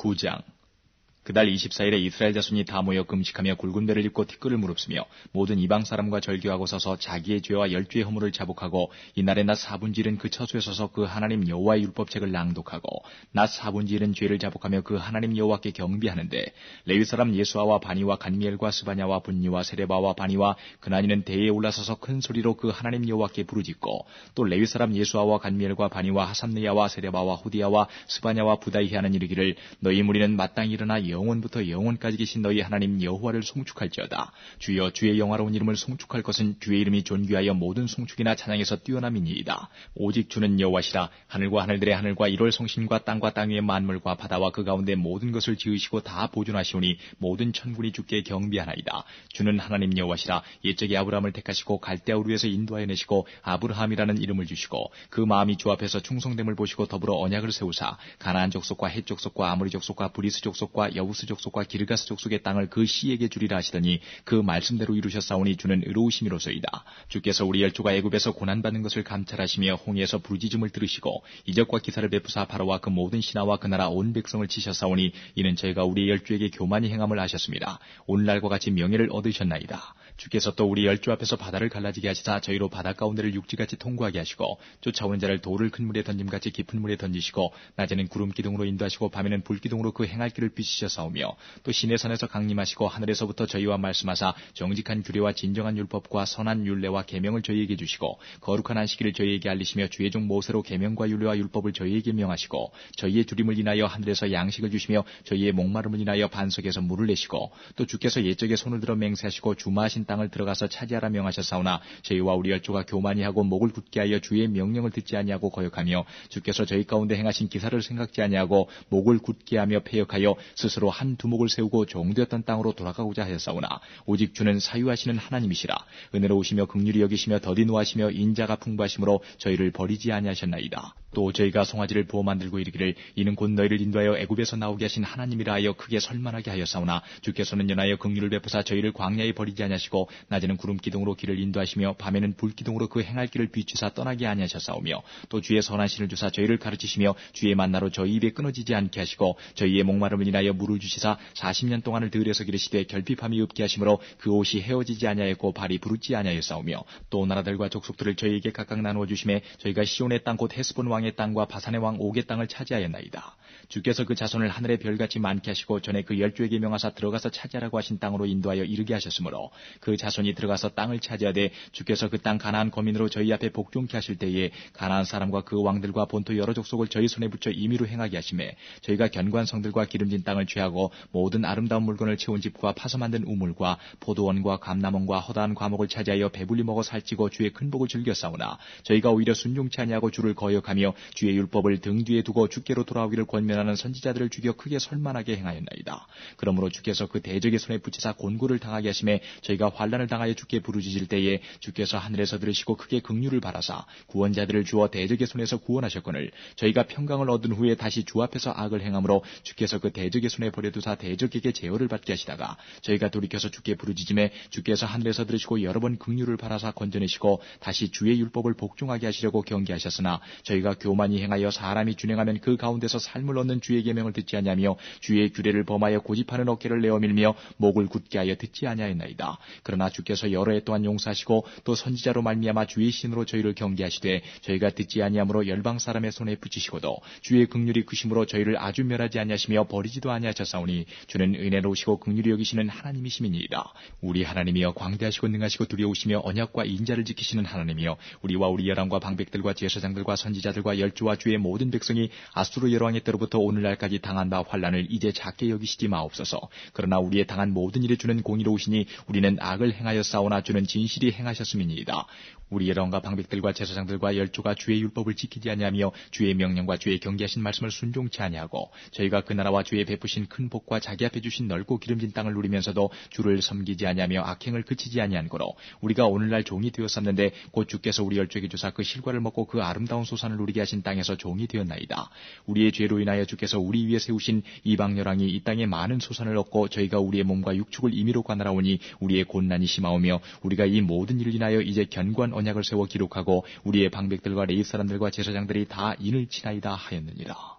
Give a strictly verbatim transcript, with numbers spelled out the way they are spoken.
구 장. 그달 이십사일에 이스라엘 자손이 다 모여 금식하며 굵은 배를 입고 티끌을 무릅쓰며 모든 이방 사람과 절교하고 서서 자기의 죄와 열주의 허물을 자복하고 이날에 낮 사분지일은 그 처소에 서서 그 하나님 여호와의 율법책을 낭독하고 낮 사분지일은 죄를 자복하며 그 하나님 여호와께 경비하는데 레위 사람 예수아와 바니와 간미엘과 스바냐와 분니와 세레바와 바니와 그나니는 대에 올라서서 큰 소리로 그 하나님 여호와께 부르짖고 또 레위 사람 예수아와 간미엘과 바니와 하삼느야와 세레바와 호디야와 스바냐와 부다이하는 이르기를 너희 무리는 마땅히 일어나 영원부터 영원까지 계신 너희 하나님 여호와를 송축할지어다. 주여 주의 영화로운 이름을 송축할 것은 주의 이름이 존귀하여 모든 송축이나 찬양에서 뛰어남이니이다. 오직 주는 여호와시라. 하늘과 하늘들의 하늘과 일월 성신과 땅과 땅 위의 만물과 바다와 그 가운데 모든 것을 지으시고 다 보존하시오니 모든 천군이 주께 경비하나이다. 주는 하나님 여호와시라. 옛적에 아브라함을 택하시고 갈대아 우르에서 인도하여 내시고 아브라함이라는 이름을 주시고 그 마음이 주 앞에서 충성됨을 보시고 더불어 언약을 세우사 가나안 족속과 헷 족속과 아모리 족속과 브리스 족속과 여부스 족속과 기르가스 족속의 땅을 그 씨에게 주리라 하시더니 그 말씀대로 이루셨사오니 주는 의로우심이로소이다. 주께서 우리 열조가 애굽에서 고난받는 것을 감찰하시며 홍해에서 부르짖음을 들으시고 이적과 기사를 베푸사 바로와 그 모든 신하와 그 나라 온 백성을 치셨사오니 이는 저희가 우리 열조에게 교만히 행함을 하셨습니다. 오늘날과 같이 명예를 얻으셨나이다. 주께서 또 우리 열조 앞에서 바다를 갈라지게 하시사 저희로 바다 가운데를 육지같이 통과하게 하시고 쫓아오는 자를 돌을 큰 물에 던짐같이 깊은 물에 던지시고 낮에는 구름 기둥으로 인도하시고 밤에는 불 기둥으로 그 행할 길을 비추셨사오며 또 시내 산에서 강림하시고 하늘에서부터 저희와 말씀하사 정직한 규례와 진정한 율법과 선한 율례와 계명을 저희에게 주시고 거룩한 안식일을 저희에게 알리시며 주의 종 모세로 계명과 율례와 율법을 저희에게 명하시고 저희의 주림을 인하여 하늘에서 양식을 주시며 저희의 목마름을 인하여 반석에서 물을 내시고 또 주께서 옛적에 손을 들어 맹세하시고 주마하신 땅을 들어가서 차지하라 명하셨사오나 저희와 우리 열조가 교만히 하고 목을 굳게 하여 주의 명령을 듣지 아니하고 거역하며 주께서 저희 가운데 행하신 기사를 생각지 아니하고 목을 굳게 하며 패역하여 스스로 한 두목을 세우고 종되었던 땅으로 돌아가고자 하였사오나 오직 주는 사유하시는 하나님이시라. 은혜로우시며 긍휼히 여기시며 더디 노하시며 인자가 풍부하심으로 저희를 버리지 아니하셨나이다. 또 저희가 송아지를 부어 만들고 이르기를 이는 곧 너희를 인도하여 애굽에서 나오게 하신 하나님이라 하여 크게 설만하게 하였사오나 주께서는 연하여 긍휼을 베푸사 저희를 광야에 버리지 아니하시고 낮에는 구름 기둥으로 길을 인도하시며 밤에는 불 기둥으로 그 행할 길을 비추사 떠나게 아니하셨사오며 또 주의 선한 신을 주사 저희를 가르치시며 주의 만나로 저희 입에 끊어지지 않게 하시고 저희의 목마름을 인하여 물을 주시사 사십 년 동안을 들에서 기르시되 결핍함이 없게 하심으로 그 옷이 헤어지지 아니하였고 발이 부르지 아니하였사오며 또 나라들과 족속들을 저희에게 각각 나누어 주심에 저희가 시온의 땅 곧 헤스본 왕의 땅과 바산의 왕 옥의 땅을 차지하였나이다. 주께서 그 자손을 하늘의 별같이 많게 하시고 전에 그 열조에게 명하사 들어가서 차지하라고 하신 땅으로 인도하여 이르게 하셨으므로 그 자손이 들어가서 땅을 차지하되 주께서 그 땅 가나안 거민으로 저희 앞에 복종케 하실 때에 가나안 사람과 그 왕들과 본토 여러 족속을 저희 손에 붙여 임의로 행하게 하심에 저희가 견고한 성들과 기름진 땅을 취하고 모든 아름다운 물건을 채운 집과 파서 만든 우물과 포도원과 감람원과 허다한 과목을 차지하여 배불리 먹어 살찌고 주의 큰 복을 즐겼사오나 저희가 오히려 순종치 아니하고 주를 거역하며 주의 율법을 등 뒤에 두고 주께로 돌아오기를 권면하는 선지자들을 죽여 크게 설만하게 행하였나이다. 그러므로 주께서 그 대적의 손에 붙이사 곤고를 당하게 하심에 저희가 환난을 당하여 주께 부르짖을 때에 주께서 하늘에서 들으시고 크게 긍휼을 바라사 구원자들을 주어 대적의 손에서 구원하셨거늘 저희가 평강을 얻은 후에 다시 주 앞에서 악을 행함으로 주께서 그 대적의 손에 버려두사 대적에게 제어를 받게 하시다가 저희가 돌이켜서 주께 부르짖음에 주께서 하늘에서 들으시고 여러 번 긍휼을 바라사 건져내시고 다시 주의 율법을 복종하게 하시려고 경계하셨으나 저희가 교만히 행하여 사람이 준행하면 그 가운데서 삶을 얻는 주의 계명을 듣지 아니하며 주의 규례를 범하여 고집하는 어깨를 내어밀며 목을 굳게 하여 듣지 아니하였나이다. 그러나 주께서 여러 해 동안 용서하시고 또 선지자로 말미암아 주의 신으로 저희를 경계하시되 저희가 듣지 아니함으로 열방 사람의 손에 붙이시고도 주의 긍휼이 크심으로 저희를 아주 멸하지 아니하시며 버리지도 아니하셨사오니 주는 은혜로우시고 긍휼히 여기시는 하나님이심이니이다. 우리 하나님이여 광대하시고 능하시고 두려우시며 언약과 인자를 지키시는 하나님이여 우리와 우리 열왕과 방백들과 제사장들과 선지자들과 열조와 주의 모든 백성이 아수르 열왕의 때로부터 오늘날까지 당한 바 환난을 이제 작게 여기시지 마옵소서. 그러나 우리의 당한 모든 일에 주는 공의로우시니 우리는 악을 행하였사오나 주는 진실이 행하셨음이니이다. 우리 열왕과 방백들과 제사장들과 열조가 주의 율법을 지키지 아니하며 주의 명령과 주의 경계하신 말씀을 순종치 아니하고 저희가 그 나라와 주의 베푸신 큰 복과 자기 앞에 주신 넓고 기름진 땅을 누리면서도 주를 섬기지 아니하며 악행을 그치지 아니한 거로 우리가 오늘날 종이 되었었는데 곧 주께서 우리 열조에게 주사 그 실과를 먹고 그 아름다운 소산을 누리게 하신 땅에서 종이 되었나이다. 우리의 죄로 인하여 주께서 우리 위에 세우신 이방 열왕이 이 땅에 많은 소산을 얻고 저희가 우리의 몸과 육축을 임의로 관할하오니 우리의 곤난이 심하오며 우리가 이 모든 일을 인하여 이제 견고한 언약을 세워 기록하고 우리의 방백들과 레위 사람들과 제사장들이 다 인을 치나이다 하였느니라.